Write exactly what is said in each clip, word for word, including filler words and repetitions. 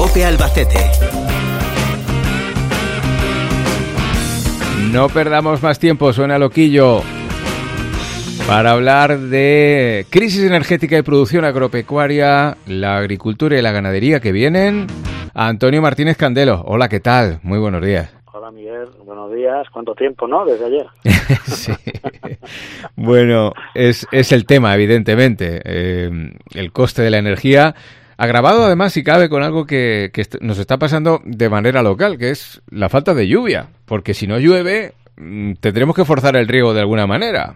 COPE Albacete. No perdamos más tiempo, suena loquillo, para hablar de crisis energética y producción agropecuaria, la agricultura y la ganadería que vienen. Antonio Martínez Candelo, hola, ¿qué tal? Muy buenos días. Hola Miguel, buenos días. ¿Cuánto tiempo, no? Desde ayer. Sí. Bueno, es, es el tema, evidentemente. Eh, el coste de la energía, agravado además, si cabe, con algo que, que nos está pasando de manera local, que es la falta de lluvia. Porque si no llueve, tendremos que forzar el riego de alguna manera.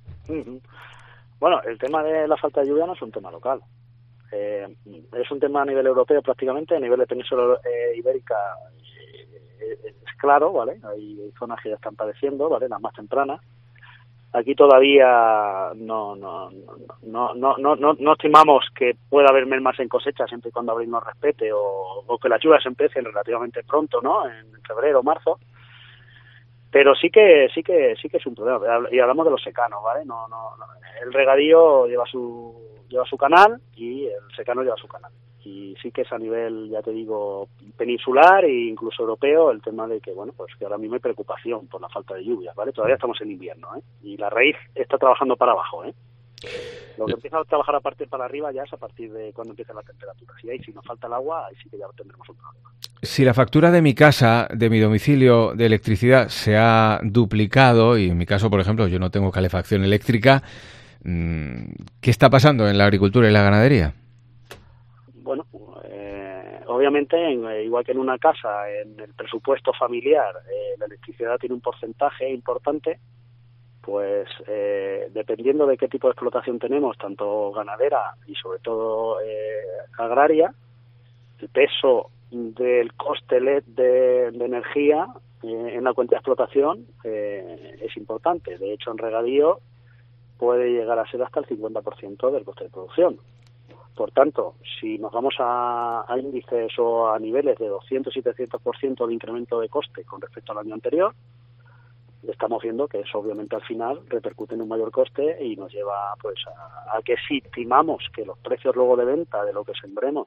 Bueno, el tema de la falta de lluvia no es un tema local. Eh, es un tema a nivel europeo prácticamente, a nivel de península eh, ibérica eh, es claro, ¿vale? Hay zonas que ya están padeciendo, ¿vale? Las más tempranas. Aquí todavía no no no no no no, no estimamos que pueda haber mermas en cosecha siempre y cuando abril nos respete o, o que las lluvias empiecen relativamente pronto, ¿no? En febrero o marzo. Pero sí que sí que sí que es un problema, y hablamos de los secanos, ¿vale? No no, no. El regadío lleva su lleva su canal y el secano lleva su canal. Y sí que es a nivel, ya te digo, peninsular e incluso europeo, el tema de que, bueno, pues que ahora mismo hay preocupación por la falta de lluvias, ¿vale? Todavía estamos en invierno, ¿eh? Y la raíz está trabajando para abajo, ¿eh? Lo que empieza a trabajar a partir para arriba ya es a partir de cuando empieza la temperatura. Si ahí si nos falta el agua, ahí sí que ya tendremos un problema. Si la factura de mi casa, de mi domicilio de electricidad se ha duplicado, y en mi caso, por ejemplo, yo no tengo calefacción eléctrica, ¿qué está pasando en la agricultura y la ganadería? Bueno, eh, obviamente, en, igual que en una casa, en el presupuesto familiar, eh, la electricidad tiene un porcentaje importante, pues eh, dependiendo de qué tipo de explotación tenemos, tanto ganadera y sobre todo eh, agraria, el peso del coste L E D de, de energía eh, en la cuenta de explotación eh, es importante. De hecho, en regadío puede llegar a ser hasta el cincuenta por ciento del coste de producción. Por tanto, si nos vamos a, a índices o a niveles de doscientos y trescientos por ciento de incremento de coste con respecto al año anterior, estamos viendo que eso obviamente al final repercute en un mayor coste y nos lleva pues a, a que si estimamos que los precios luego de venta de lo que sembremos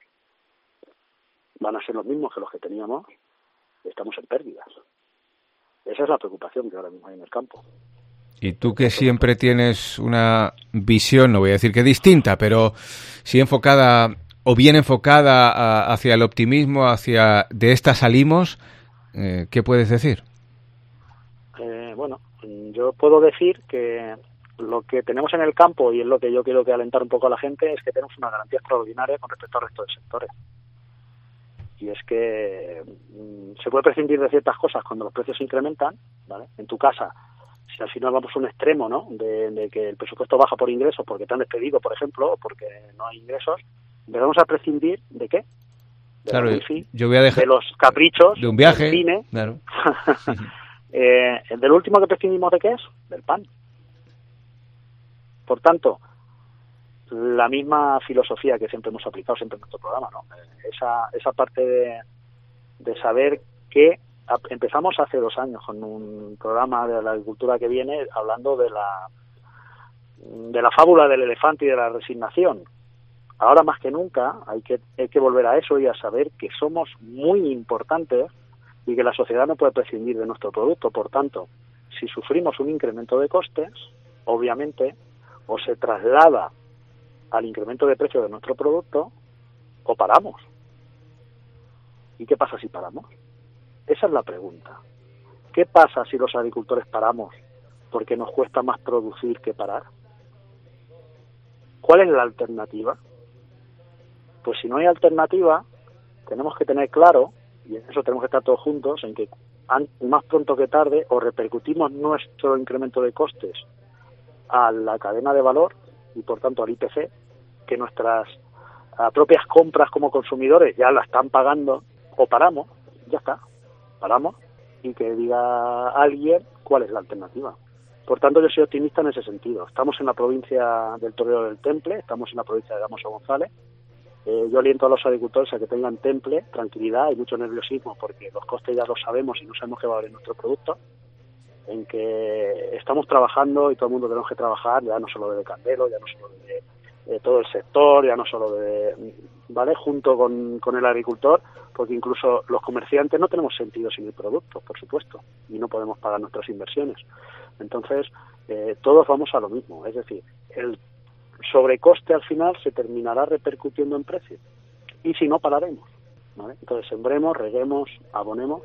van a ser los mismos que los que teníamos, estamos en pérdidas. Esa es la preocupación que ahora mismo hay en el campo. Y tú que siempre tienes una visión, no voy a decir que distinta, pero sí enfocada o bien enfocada a, hacia el optimismo, hacia de esta salimos, eh, ¿qué puedes decir? Eh, bueno, yo puedo decir que lo que tenemos en el campo, y es lo que yo quiero que alentar un poco a la gente, es que tenemos una garantía extraordinaria con respecto al resto de sectores. Y es que mmm, se puede prescindir de ciertas cosas cuando los precios se incrementan, ¿vale? En tu casa, si al final vamos a un extremo, ¿no? De, de que el presupuesto baja por ingresos porque te han despedido, por ejemplo, o porque no hay ingresos, ¿debemos a prescindir de qué? De claro, la wifi, yo voy a dejar de los caprichos, de un viaje, del cine. Claro. eh, ¿Del último que prescindimos de qué es? Del pan. Por tanto, la misma filosofía que siempre hemos aplicado siempre en nuestro programa, ¿no? Esa, esa parte de, de saber que empezamos hace dos años con un programa de la agricultura que viene hablando de la de la fábula del elefante y de la resignación. Ahora más que nunca hay que hay que volver a eso y a saber que somos muy importantes y que la sociedad no puede prescindir de nuestro producto. Por tanto, si sufrimos un incremento de costes, obviamente, o se traslada al incremento de precio de nuestro producto, o paramos. ¿Y qué pasa si paramos? Esa es la pregunta. ¿Qué pasa si los agricultores paramos porque nos cuesta más producir que parar? ¿Cuál es la alternativa? Pues si no hay alternativa, tenemos que tener claro, y en eso tenemos que estar todos juntos, en que más pronto que tarde o repercutimos nuestro incremento de costes a la cadena de valor y por tanto al I P C, que nuestras uh, propias compras como consumidores ya la están pagando, o paramos, ya está, paramos, y que diga alguien cuál es la alternativa. Por tanto, yo soy optimista en ese sentido. Estamos en la provincia del Toreo del Temple, estamos en la provincia de Gamoso González. Eh, yo aliento a los agricultores a que tengan temple, tranquilidad y mucho nerviosismo, porque los costes ya los sabemos y no sabemos qué va a valer nuestro producto, en que estamos trabajando y todo el mundo tenemos que trabajar, ya no solo desde Candelo, ya no solo desde eh, todo el sector, ya no solo de, ¿vale? Junto con, con el agricultor, porque incluso los comerciantes no tenemos sentido sin el producto, por supuesto, y no podemos pagar nuestras inversiones. Entonces, eh, todos vamos a lo mismo, es decir, el sobrecoste al final se terminará repercutiendo en precio, y si no, pararemos, ¿vale? Entonces, sembremos, reguemos, abonemos,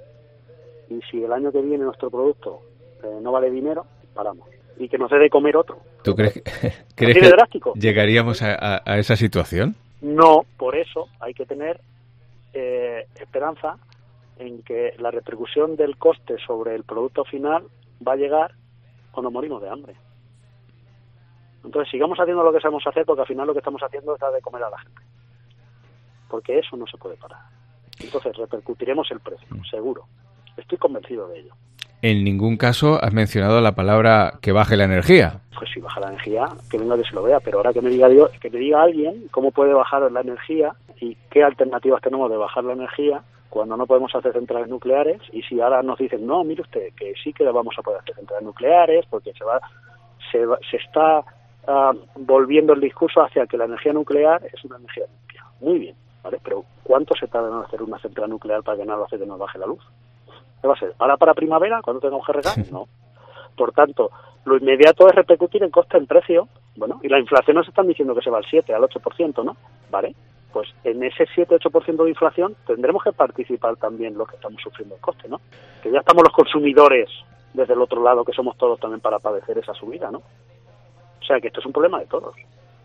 y si el año que viene nuestro producto eh, no vale dinero, paramos. Y que nos dé de comer otro. ¿Tú crees que, ¿crees que drástico? llegaríamos a, a, a esa situación? No, por eso hay que tener eh, esperanza en que la repercusión del coste sobre el producto final va a llegar o nos morimos de hambre. Entonces sigamos haciendo lo que sabemos hacer, porque al final lo que estamos haciendo es dar de comer a la gente. Porque eso no se puede parar. Entonces repercutiremos el precio, seguro. Estoy convencido de ello. En ningún caso has mencionado la palabra que baje la energía. Pues si baja la energía, que venga que se lo vea, pero ahora que me diga Dios, que me diga alguien cómo puede bajar la energía y qué alternativas tenemos de bajar la energía cuando no podemos hacer centrales nucleares, y si ahora nos dicen, no, mire usted, que sí que vamos a poder hacer centrales nucleares, porque se va, se, va, se está uh, volviendo el discurso hacia que la energía nuclear es una energía limpia. Muy bien, ¿vale? Pero ¿cuánto se tarda en hacer una central nuclear para que nada hace que nos baje la luz? ¿Qué va a ser? ¿Ahora para primavera, cuando tengamos que regar? No. Por tanto, lo inmediato es repercutir en coste, en precio. Bueno, y la inflación nos están diciendo que se va al siete, al ocho por ciento, ¿no? Vale, pues en ese siete ocho por ciento de inflación tendremos que participar también los que estamos sufriendo el coste, ¿no? Que ya estamos los consumidores desde el otro lado, que somos todos también para padecer esa subida, ¿no? O sea, que esto es un problema de todos.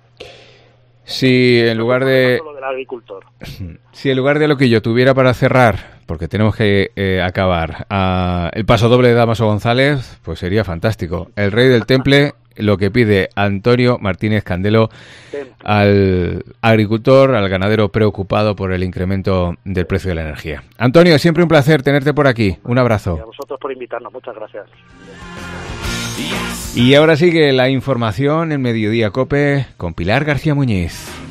Si en lugar de... Lo del agricultor. Si en lugar de lo que yo tuviera para cerrar, porque tenemos que eh, acabar, uh, el paso doble de Dámaso González, pues sería fantástico. El rey del temple, lo que pide Antonio Martínez Candelo al agricultor, al ganadero preocupado por el incremento del precio de la energía. Antonio, siempre un placer tenerte por aquí. Un abrazo. Y a vosotros por invitarnos. Muchas gracias. Y ahora sigue la información en Mediodía COPE con Pilar García Muñiz.